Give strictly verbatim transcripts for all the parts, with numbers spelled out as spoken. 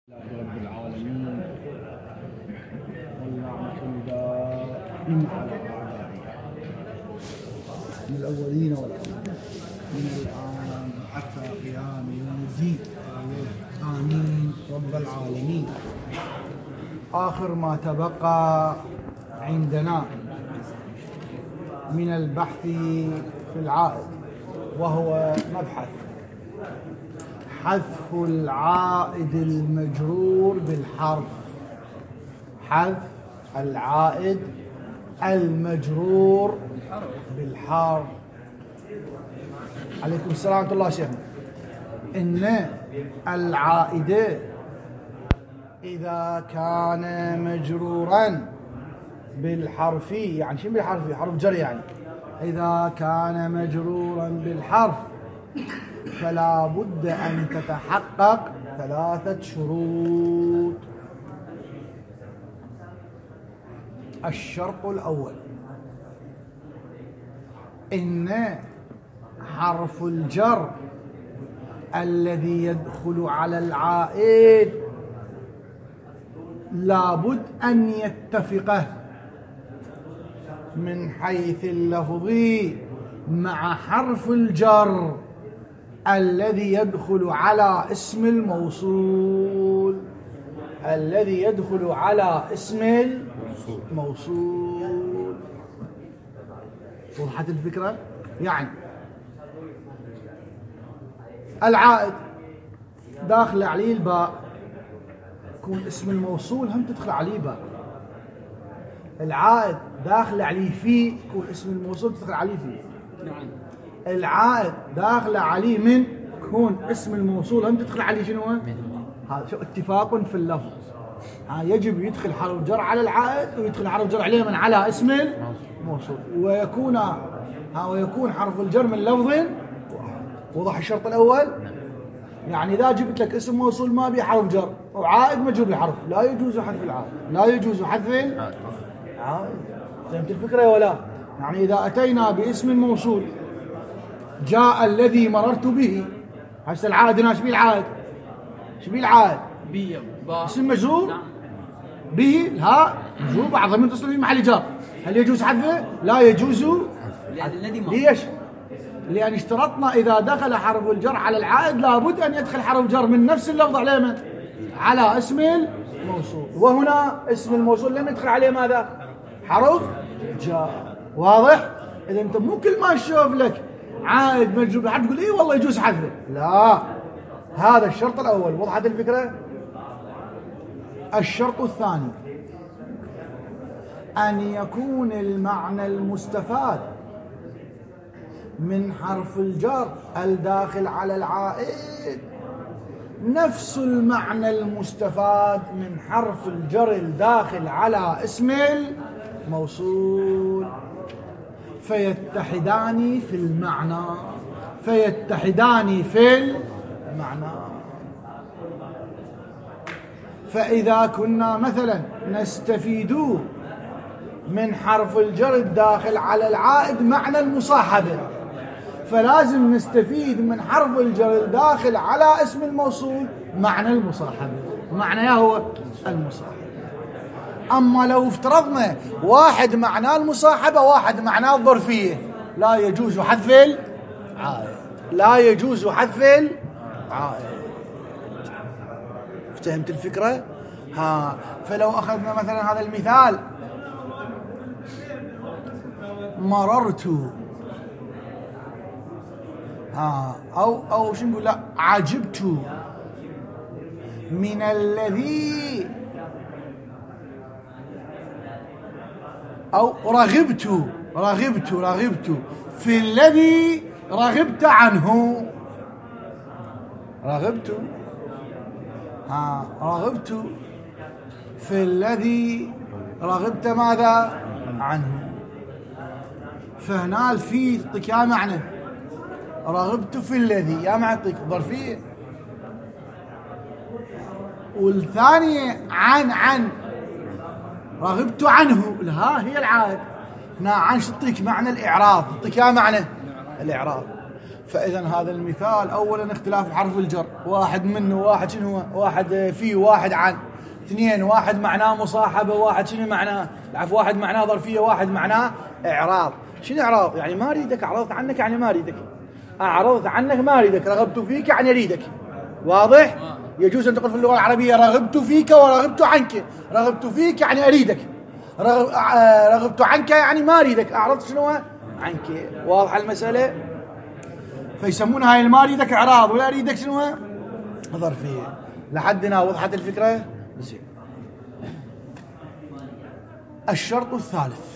لله رب العالمين والنعمة دائم على أعدائه من الأولين والآخرين من الآن حتى قيام يوم الدين. آمين رب العالمين. آخر ما تبقى عندنا من البحث في العائد وهو مبحث حذف العائد المجرور بالحرف. حذف العائد المجرور بالحرف. عليكم السلام ورحمة الله شيخنا. إن العائد إذا كان مجرورا بالحرف، يعني شو بالحرف؟ حرف جر يعني. إذا كان مجرورا بالحرف فلا بد أن تتحقق ثلاثة شروط. الشرط الأول إن حرف الجر الذي يدخل على العائد لابد أن يتفقه من حيث اللفظ مع حرف الجر الذي يدخل على اسم الموصول. الذي يدخل على اسم الموصول. وضحت الفكرة؟ يعني العائد داخل عليه الباء، يكون اسم الموصول هم تدخل عليه باء. العائد داخل عليه فيه، يكون اسم الموصول تدخل عليه فيه. نعم. العائد داخل عليه من، يكون اسم الموصول هم تدخل عليه شنو؟ هذا شو اتفاق في اللفظ. ها يجب يدخل حرف جر على العائد ويدخل حرف جر عليه من على اسم الموصول، ويكون ها ويكون حرف الجر من لفظ واحد. وضح الشرط الاول؟ يعني اذا جبت لك اسم موصول ما به حرف جر وعائد مجرور بحرف لا يجوز حذف العائد. لا يجوز حذف العائد. فهمت الفكره يا ولا؟ يعني اذا اتينا باسم موصول جاء الذي مررت به، هسه العائد هنا شبيه العائد؟ شبيه العائد؟ بي اسم مجرور. نعم. به الهاء مجرور بعض ضمير متصل في محل جر. هل يجوز حذفه؟ لا يجوز. لأن الذي ليش؟ لأن اشترطنا إذا دخل حرف الجر على العائد لابد أن يدخل حرف جر من نفس اللفظ على من؟ على اسم الموصول، وهنا اسم الموصول لم يدخل عليه ماذا؟ حرف جر. واضح؟ إذا أنت مو كل ما تشوف لك عائد مجرور بحرف تقول إيه والله يجوز حذفه. لا، هذا الشرط الأول. وضحت الفكرة؟ الشرط الثاني أن يكون المعنى المستفاد من حرف الجر الداخل على العائد نفس المعنى المستفاد من حرف الجر الداخل على اسم الموصول، فيتحدان في المعنى. فيتحدان في المعنى. فإذا كنا مثلا نستفيد من حرف الجر الداخل على العائد معنى المصاحبة، فلازم نستفيد من حرف الجر الداخل على اسم الموصول معنى المصاحبة. معنى هو المصاحبة. أما لو افترضنا واحد معناه المصاحبة واحد معناه الظرفية لا يجوز حذف العائد. لا يجوز حذف العائد. فهمت الفكرة؟ ها فلو أخذنا مثلا هذا المثال مررت، ها أو أو شو نقول؟ لا عجبت من الذي، أو رغبت رغبت رغبت في الذي رغبت عنه. رغبت ها رغبت في الذي رغبت ماذا؟ عنه. فهنا في يعطيك يا معنى رغبت في الذي، يا معنى يعطيك ظرفية. والثانية عن عن رغبت عنه، ها هي العائد. هنا عن تعطيك معنى الإعراض، تعطيك يا معنى الإعراض. فإذا هذا المثال أولا اختلاف حرف الجر، واحد منه واحد شنو هو؟ واحد فيه واحد عن. اثنين واحد معناه مصاحبة، واحد شنو معناه؟ العفو واحد معناه ظرفية، واحد معناه إعراض. شنو إعراض؟ يعني ما أريدك، أعرضت عنك يعني ما أريدك، أعرضت عنك ما أريدك، رغبت فيك يعني أريدك. واضح؟ يجوز أن تقول في اللغة العربية رغبت فيك ورغبت عنك. رغبت فيك يعني أريدك، رغب... رغبت عنك يعني ما أريدك، أعرضت شنو عنك. واضح المسألة؟ فيسمون هاي ما أريدك إعراض ولا أريدك شنو ظرفية. لحدنا وضحت الفكرة؟ زين. الشرط الثالث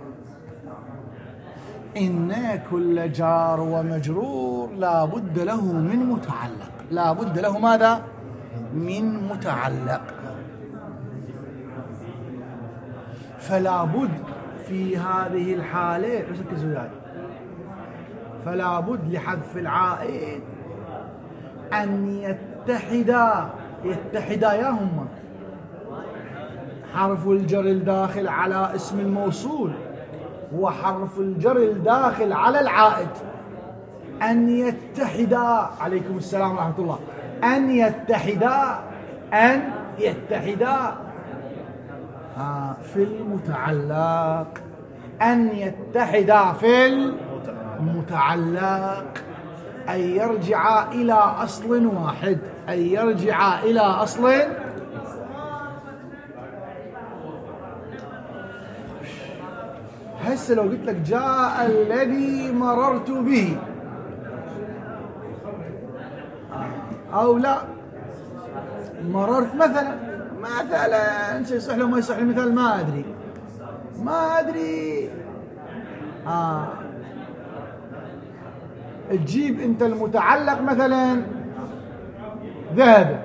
إن كل جار ومجرور لا بد له من متعلق. لا بد له ماذا؟ من متعلق. فلا بد في هذه الحالة، بس ركزوا وياي، فلا بد لحذف العائد أن يتحدا يتحدا يا هم حرف الجر الداخل على اسم الموصول وحرف الجر الداخل على العائد، أن يتحدا. عليكم السلام ورحمة الله. أن يتحدا أن يتحدا آه في المتعلق. أن يتحدا في المتعلق أن يرجع إلى أصل واحد. أن يرجع إلى أصل. هسه لو قلت لك جاء الذي مررت به أو لا مررت مثلا مثلا انت يصح له ما يصح المثال ما أدري ما أدري آه. تجيب أنت المتعلق مثلا ذهب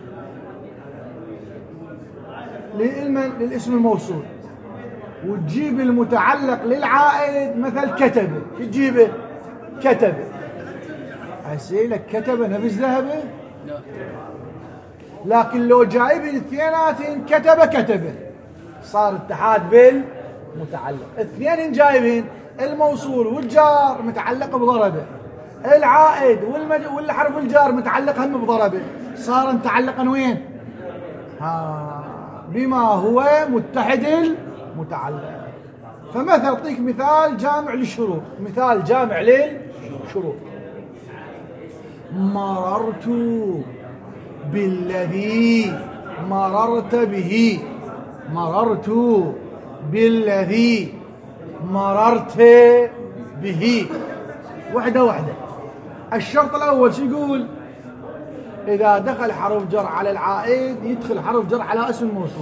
للاسم الموصول، وتجيب المتعلق للعائد مثل كتب. تجيبه كتب، أسئلك كتب نفس ذهبه؟ لا. لكن لو جايب الاثنيناتين كتب كتبه صار اتحاد بالمتعلق. الاثنين جايبين الموصول والجار متعلق بضربه، العائد والمج... والحرف الجار متعلق هم بضربه، صار متعلقا وين؟ ها بما هو متحد المتعلق. فمثل اعطيك مثال جامع للشروط، مثال جامع للشروط. مررت بالذي مررت به. مررت بالذي مررت به. وحدة وحدة. الشرط الأول شو يقول؟ إذا دخل حرف جر على العائد يدخل حرف جر على اسم الموصول.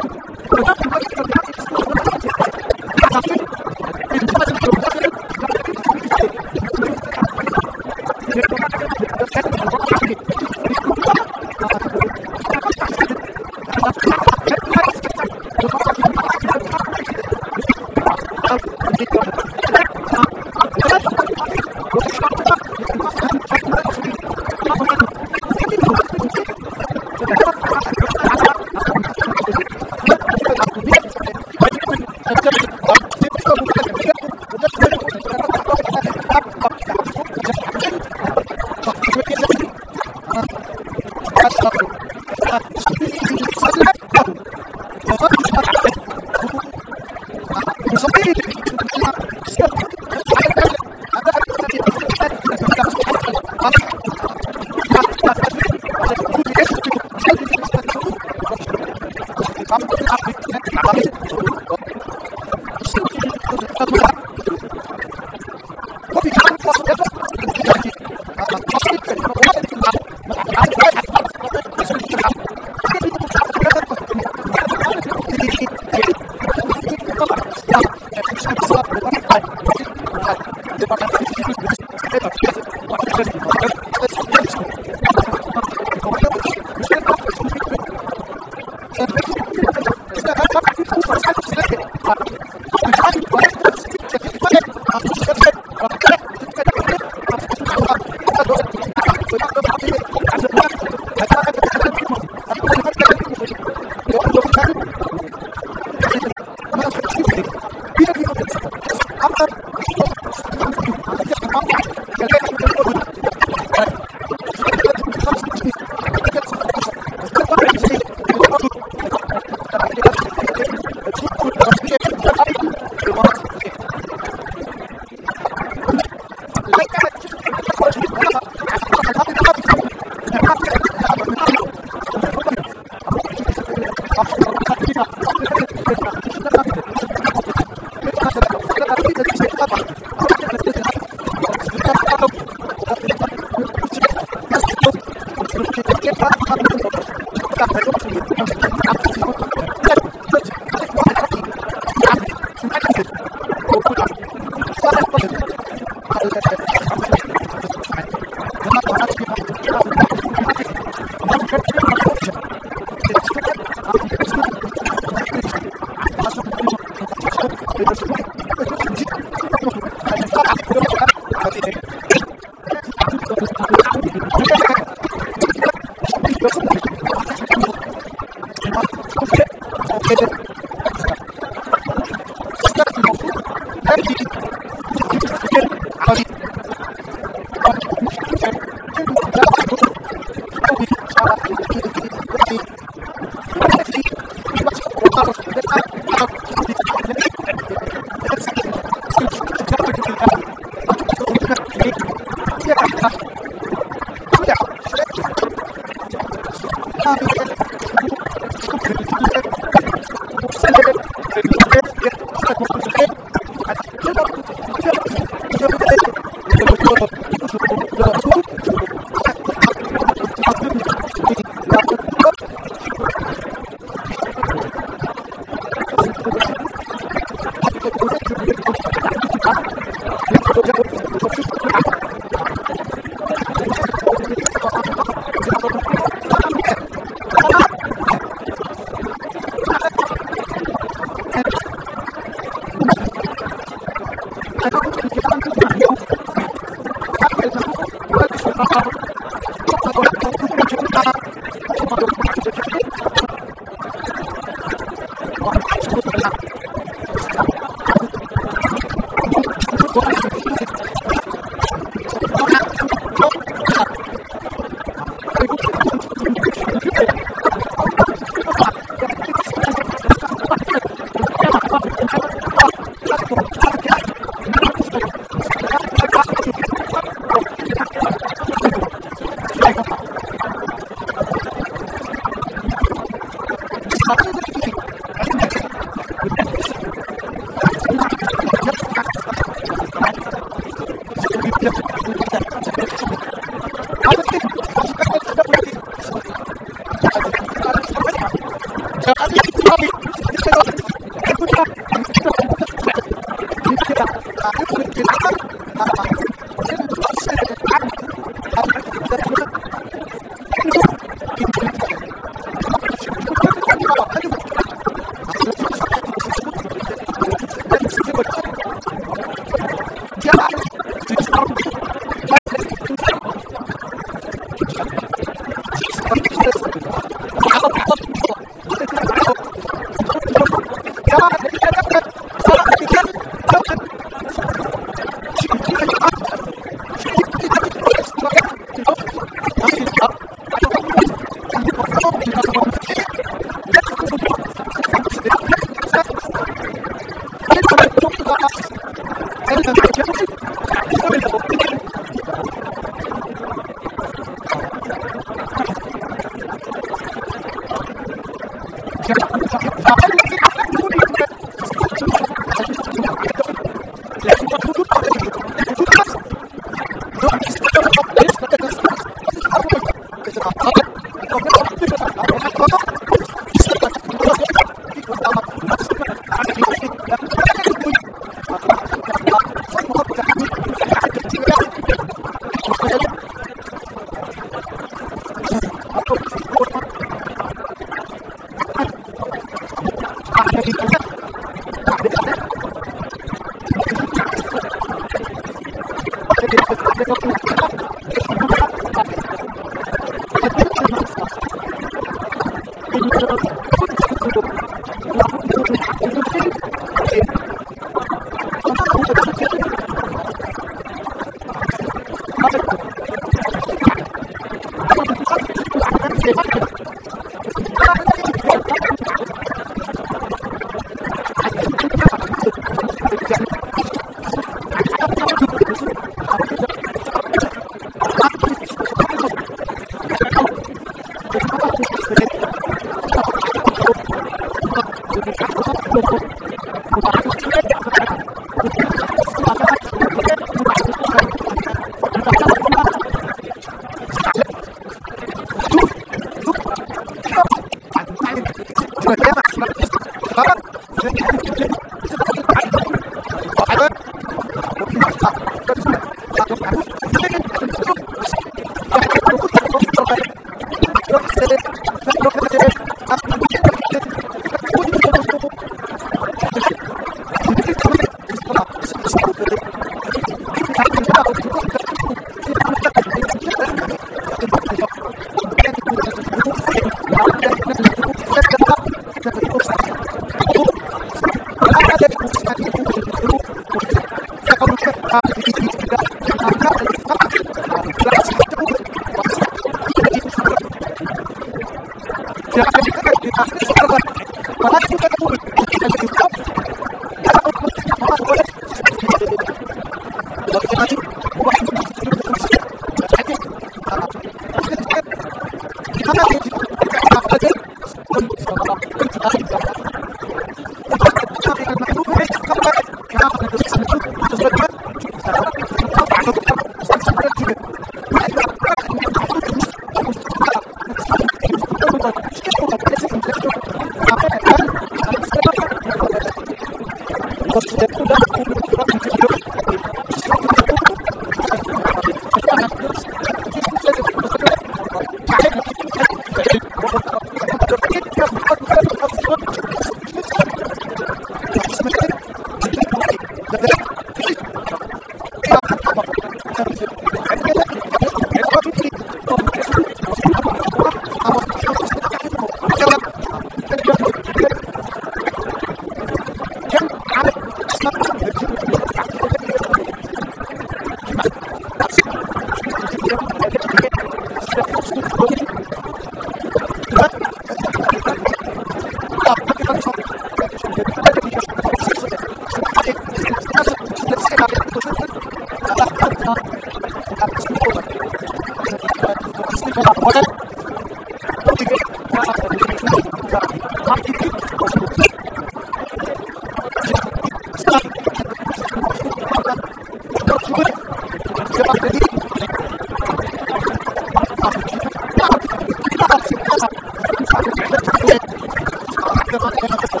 Gracias.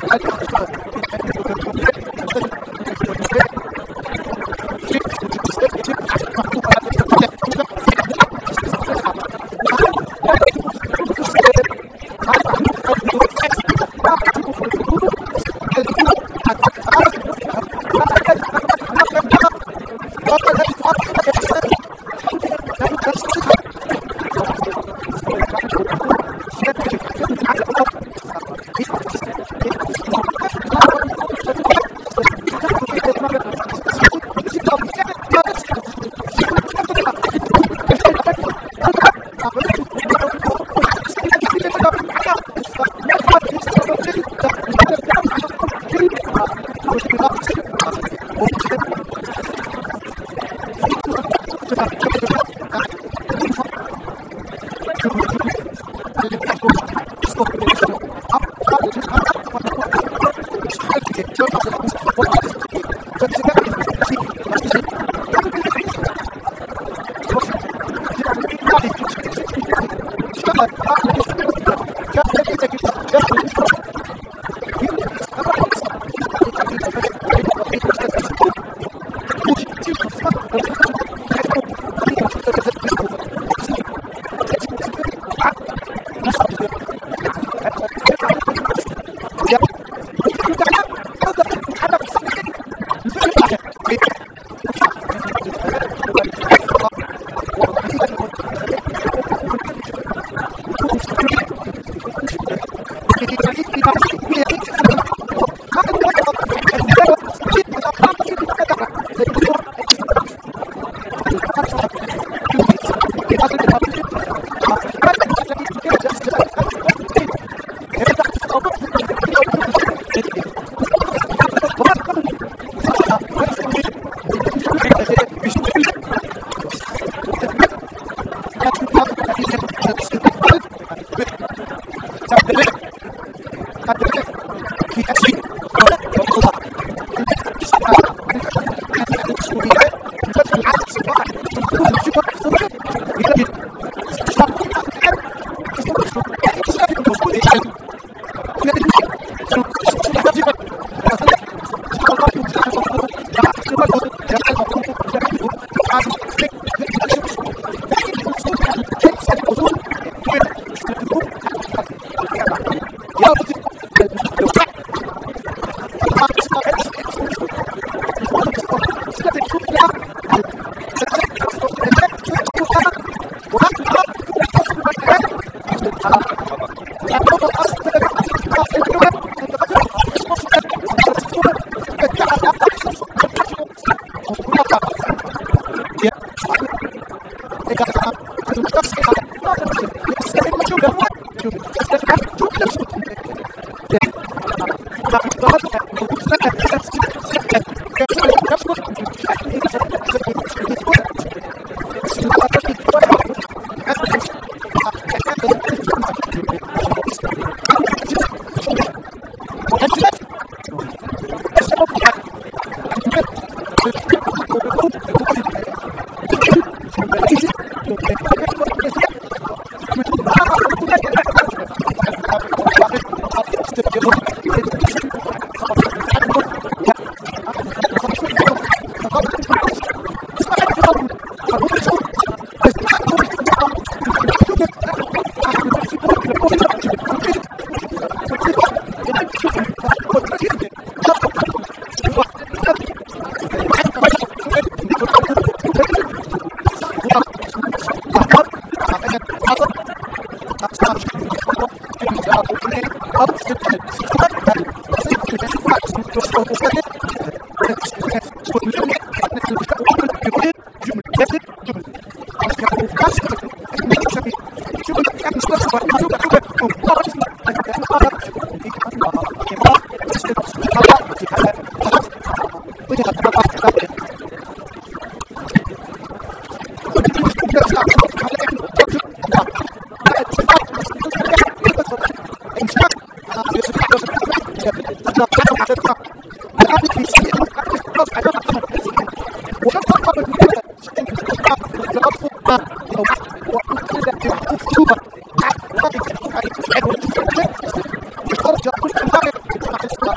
Thank you.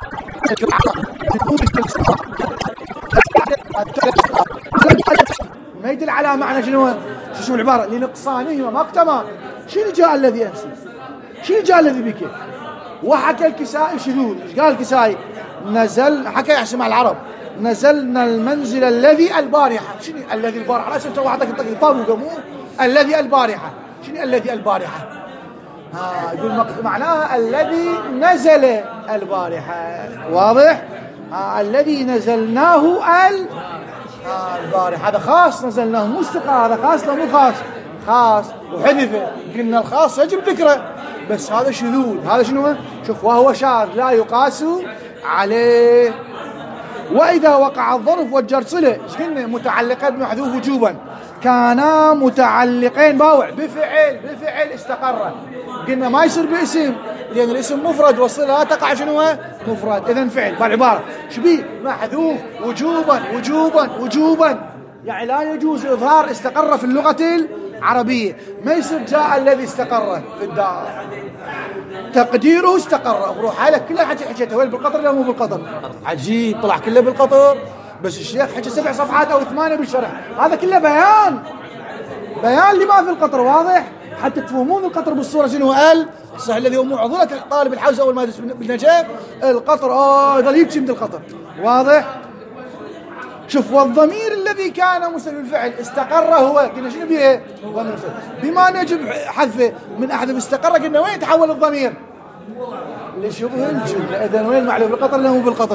ما يدل على معنى شنو شو اسمه العبارة لنقصانهما ما اكتمل. شنو جاء الذي أمسي؟ شنو جاء الذي بك؟ وحكى الكسائي شذوذ. ايش قال الكسائي؟ نزل حكى يحسم على العرب نزلنا المنزل الذي البارحة. شنو الذي البارحة؟ لا سنت واحدك الطاب وقمو الذي البارحة. شنو الذي البارحة؟ ها يقول معناها الذي نزل البارحة. واضح؟ ها الذي نزلناه ال البارحة هذا خاص نزلناه مو استقرار. هذا خاص لا مو خاص؟ خاص وحذفه. قلنا الخاص يجب ذكره بس هذا شذوذ. هذا شنو؟ شوف وهو شاذ لا يقاس عليه. وإذا وقع الظرف والجر صلة ايش قلنا؟ متعلقات بمحذوف وجوبا. كانا متعلقين باوع بفعل بفعل استقر. قلنا ما يصير باسم لأن الاسم مفرد والصلة لا تقع شنو؟ مفرد. إذن فعل بالعبارة شبيه محذوف وجوبا وجوبا وجوبا. يعني لا يجوز إظهار استقر في اللغة العربية. ما يصير جاء الذي استقر في الدار تقديره استقر. بروح حالك كلها حكي حكيتها وين بالقطر لا مو بالقطر. عجيب طلع كله بالقطر بس الشيخ حكي سبع صفحات أو ثمانية بالشرح. هذا كله بيان بيان لما في القطر. واضح؟ حتى تفهمون القطر بالصورة شنو قال صح. الذي هو معضلة طالب الحوزة أول ما يدرس بالنجاة القطر اه يظل يبكي من القطر. واضح؟ شوف والضمير الذي كان مستتر الفعل استقر هو قلنا شنو بيه؟ بما نجب حذفه من أحذف استقر. قلنا وين يتحول الضمير؟ لشبه الجملة. إذن وين معلوم بالقطر لا مو بالقطر؟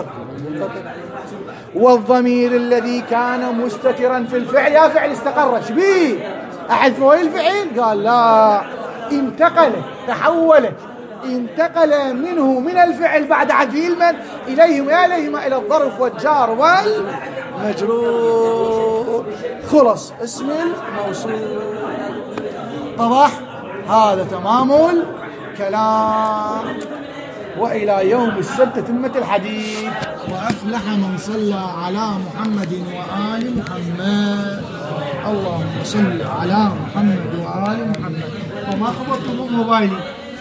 والضمير الذي كان مستترا في الفعل يا فعل استقر شبيه أحذفه وين الفعل؟ قال لا انتقل تحول انتقل منه من الفعل بعد حذفه المن إليهما إليهما إلى الظرف والجار والمجرور. خلص اسم الموصول. طبعا هذا تمام الكلام. وإلى يوم السبت تتمة الحديث. وأفلح من صلى على محمد وآل محمد. اللهم صل على محمد وآل محمد. وما خبرت موبايلي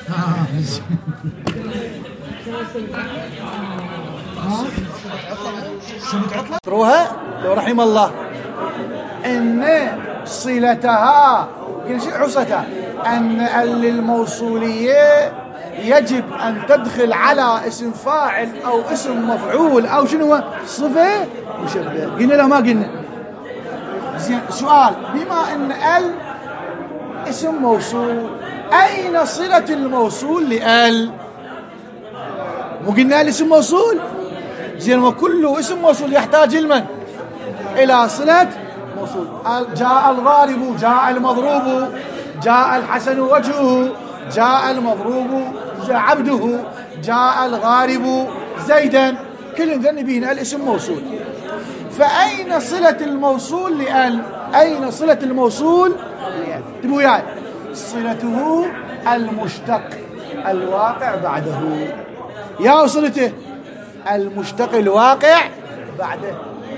تروها لو رحم الله ان صلتها عصتها ان للموصوليه يجب ان تدخل على اسم فاعل او اسم مفعول او شنو صفه مشبهه. قلنا لا ما قلنا. زين سؤال بما ان ال اسم موصول أين صلة الموصول لآل؟ مو قلنا الاسم موصول؟ زين وكل اسم موصول يحتاج المن إلى صلة موصول. جاء الضارب جاء المضروب جاء الحسن وجهه جاء المضروب جاء عبده جاء الغارب زيدا. كل ذن بهنا الاسم موصول. فأين صلة الموصول لآل؟ أين صلة الموصول لآل؟ تبوا وياي صلته المشتق الواقع بعده. يا صلته المشتق الواقع بعده.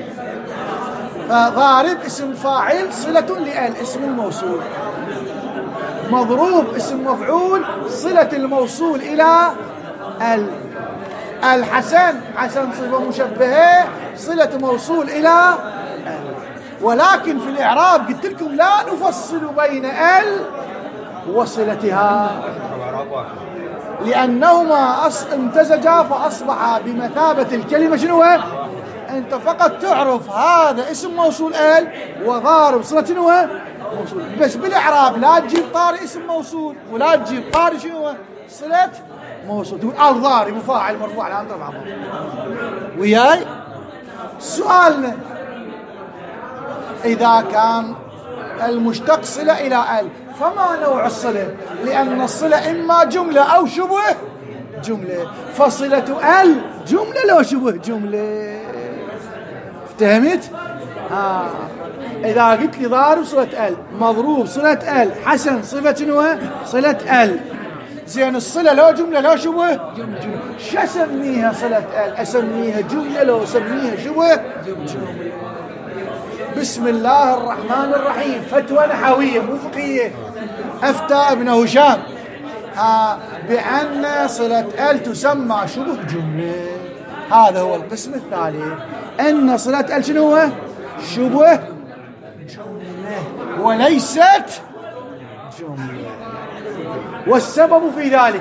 فضارب اسم فاعل صلة لآل اسم الموصول. مضروب اسم مفعول صلة الموصول إلى ال. الحسن حسن صفة مشبهة صلة موصول إلى ال. ولكن في الإعراب قلت لكم لا نفصل بين ال وصلتها لأنهما امتزجا فأصبحا بمثابة الكلمة شنو؟ أنت فقط تعرف هذا اسم موصول ال وضارب صلة شنو؟ موصول. بس بالإعراب لا تجيب طاري اسم موصول ولا تجيب طاري شنو؟ صلة موصول. تقول الضارب وفاعل مرفوع على أنت بعضهم. وياي سؤالنا إذا كان المشتق صلة إلى ال فما نوع الصلة؟ لأن الصلة إما جملة أو شبه جملة. فصلة ال جملة لو شبه جملة. افتهمت؟ ها إذا قلت لي ضارب صلة ال مضروب صلة ال حسن صفة شنو؟ صلة ال. زين الصلة لو جملة لو شبه جملة. شو أسميها صلة ال؟ أسميها جملة لو أسميها شبه جملة. بسم الله الرحمن الرحيم. فتوى نحوية مو فقهية. أفتى ابن هشام بأن صلة ال تسمى شبه جملة. هذا هو القسم الثالث، أن صلة ال شنو هو؟ شبه جملة وليست جملة. والسبب في ذلك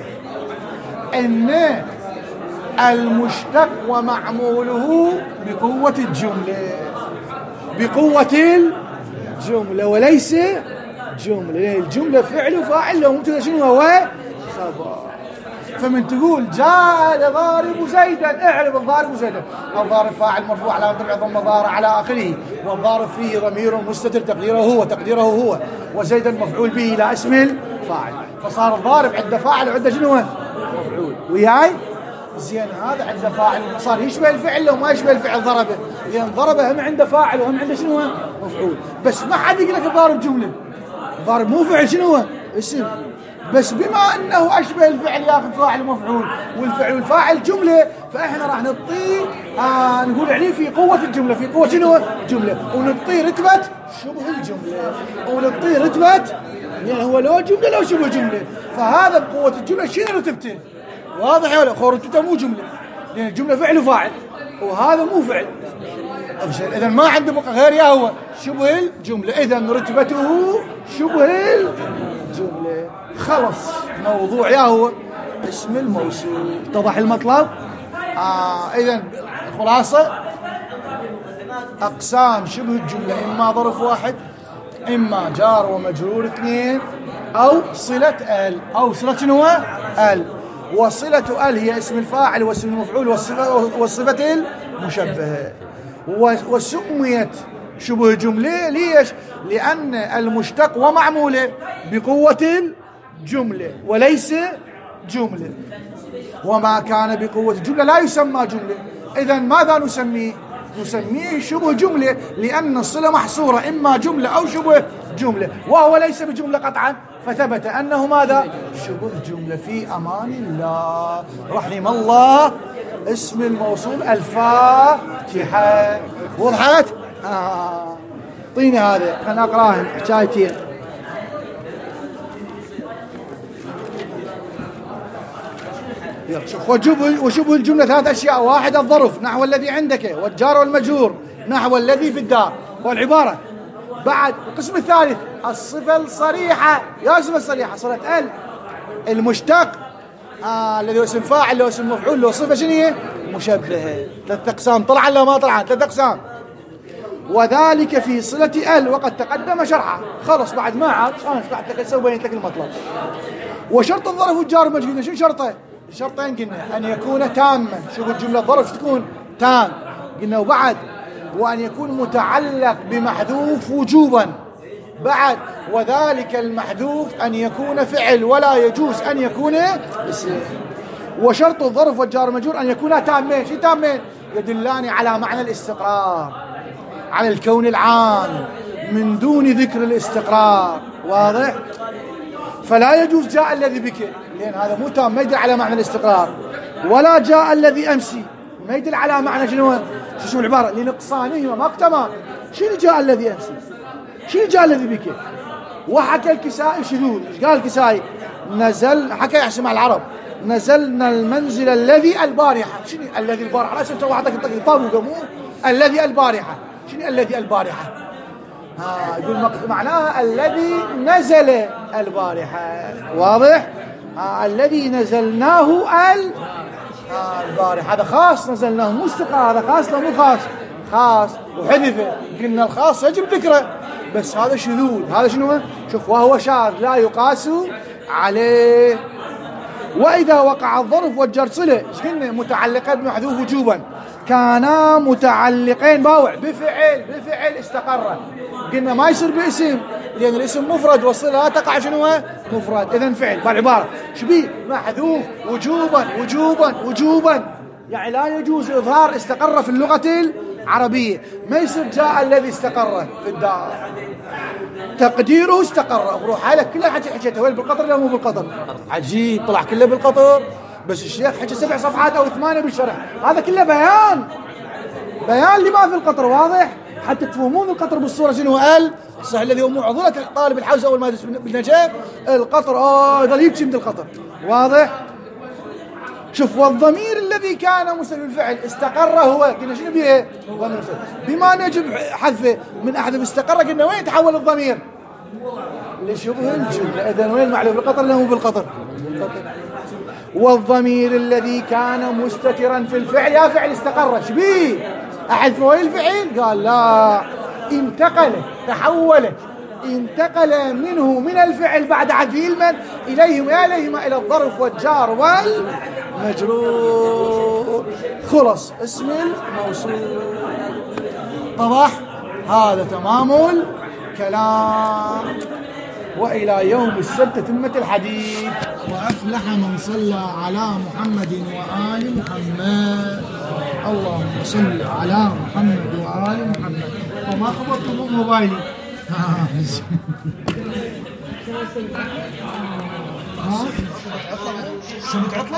أن المشتق ومعموله بقوة الجملة، بقوة الجملة وليس جملة. الجملة فعل وفاعل لو ممكن شنو هو؟ خبر. فمن تقول جاء ضارب زيدا، اعرف الضارب زيدا، الضارب فاعل مرفوع على رفع ضم ضار على اخره، والضارب فيه ضمير مستتر تقديره هو تقديره هو، وزيدا مفعول به لا اسم الفاعل. فصار الضارب عنده فاعل وعنده شنو؟ مفعول. وياي زين هذا عنده فاعل صار يشبه الفعل لو ما يشبه الفعل ضربه، لان ضربه هم عنده فاعل وهم عنده شنو؟ مفعول. بس ما حد يقول لك الضارب جمله، الضارب مو فعل شنو؟ اسم. بس بما انه اشبه الفعل ياخذ فاعل ومفعول، والفعل والفاعل جمله، فاحنا راح نعطيه آه نقول عليه في قوه الجمله، في قوه شنو؟ جمله، ونعطيه رتبه شبه الجمله، ونعطيه رتبه يعني هو لو جمله لو شبه جمله. فهذا بقوه الجمله شنو رتبته؟ واضح ولا؟ خو رتبته مو جمله، لان الجمله فعل وفاعل وهذا مو فعل. اذا ما عنده بقى غير يا هو شبه الجمله، اذا رتبته شبه الجمله. خلص موضوع يا هو اسم الموصول. اتضح المطلب؟ آه اذا خلاصه اقسام شبه الجمله اما ظرف واحد، اما جار ومجرور اثنين، او صله ال، او صله شنو؟ ال. وصله ال هي اسم الفاعل واسم المفعول والصفه والصفه المشبهه. وسميت شبه جمله ليش؟ لان المشتق ومعموله بقوه الجمله وليس جمله، وما كان بقوه الجمله لا يسمى جمله. اذا ماذا نسميه؟ نسميه شبه جمله، لان الصله محصوره اما جمله او شبه جمله، وهو ليس بجمله قطعا، فثبت انه ماذا؟ شبه جمله. في امان الله، رحم الله اسم الموصول الفاتحه. وضحت؟ آه. طيني هذا خلنا اقراهم حكايتين. شوف، وجبه وشبه الجمله ثلاث اشياء: واحد الظرف نحو الذي عندك، والجار والمجرور نحو الذي في الدار، والعباره. بعد القسم الثالث الصفه الصريحه. يا الصفه الصريحه صله ال المشتق آه الذي هو اسم فاعل له اسم مفعول له صفه شنو هي؟ مشبهه. ثلاث اقسام طلع ولا ما طلع؟ ثلاث اقسام. وذلك في صله ال وقد تقدم شرحه. خلص بعد ما عاد انا شرحت لك اسوي بينت لك المطلب. وشرط الظرف والجار والمجرور شو شرطه؟ شرطين قلنا: أن يكون تاما، شوف الجملة الظرف تكون تام قلنا، وبعد وأن يكون متعلق بمحذوف وجوبا، بعد وذلك المحذوف أن يكون فعل ولا يجوز أن يكون اسم. وشرط الظرف والجار والمجرور أن يكونا تامين. شو تامين؟ يدلان على معنى الاستقرار، على الكون العام من دون ذكر الاستقرار. واضح؟ فلا يجوز جاء الذي بك، لأن هذا مو تام، ما يدل على معنى الاستقرار، ولا جاء الذي أمسي ما يدل على معنى شنو؟ شو العبارة؟ لنقصانهما ما تمام. شنو جاء الذي أمسي؟ شنو جاء الذي بك؟ وحكى الكسائي شذوذ. ايش قال الكسائي؟ نزل، حكى يحسن مع العرب، نزلنا المنزل الذي البارحة. شنو الذي البارحة؟ لا سنتوا واحدك طابوا قمو الذي البارحة. شنو الذي البارحة؟ ها يقول معناها الذي نزل البارحة. واضح؟ ها الذي نزلناه ال البارحة، هذا خاص نزلناه مو استقرار، هذا خاص لا مو خاص؟ خاص وحذفه. قلنا الخاص يجب ذكره، بس هذا شذوذ. هذا شنو؟ شوف، وهو شاذ لا يقاس عليه. وإذا وقع الظرف والجر صلة، ايش قلنا؟ متعلقات بمحذوف وجوبا، كانا متعلقين باوع بفعل، بفعل استقر. قلنا ما يصير باسم، لأن الاسم مفرد والصلة لا تقع شنو؟ مفرد. إذن فعل بالعبارة شبيه محذوف وجوبا وجوبا وجوبا، يعني لا يجوز إظهار استقر في اللغة العربية. ما يصير جاء الذي استقر في الدار، تقديره استقر. بروح حالك كلها حكي حكيتها وين؟ بالقطر لا مو بالقطر؟ عجيب، طلع كله بالقطر، بس الشيخ حكي سبع صفحات او ثمانية بالشرح، هذا كله بيان بيان لما في القطر. واضح؟ حتى تفهمون القطر بالصورة شنو قال صح، الذي هو معضلة طالب الحوزة أول ما يدرس بالنجاة. القطر اه يظل يبكي من القطر. واضح؟ شوف والضمير الذي كان مستتر الفعل استقر هو قلنا شنو بيه بما نجب حذفه من أحذف استقر قلنا وين تحول الضمير لشبه الجملة إذن وين معلوم بالقطر لا مو بالقطر والضمير الذي كان مستترا في الفعل يا فعل استقر شبيه أحذفه وين الفعل قال لا انتقل تحول انتقل منه من الفعل بعد حذفه المن إليهما إليهما إلى الظرف والجار والمجرور خلص اسم الموصول طبعا هذا تمام الكلام وإلى يوم السبت تتمة الحديث وأفلح من صلى على محمد وآل محمد اللهم صل على محمد وآل محمد وما خبرتم موبايلي ها ها سمت عطلة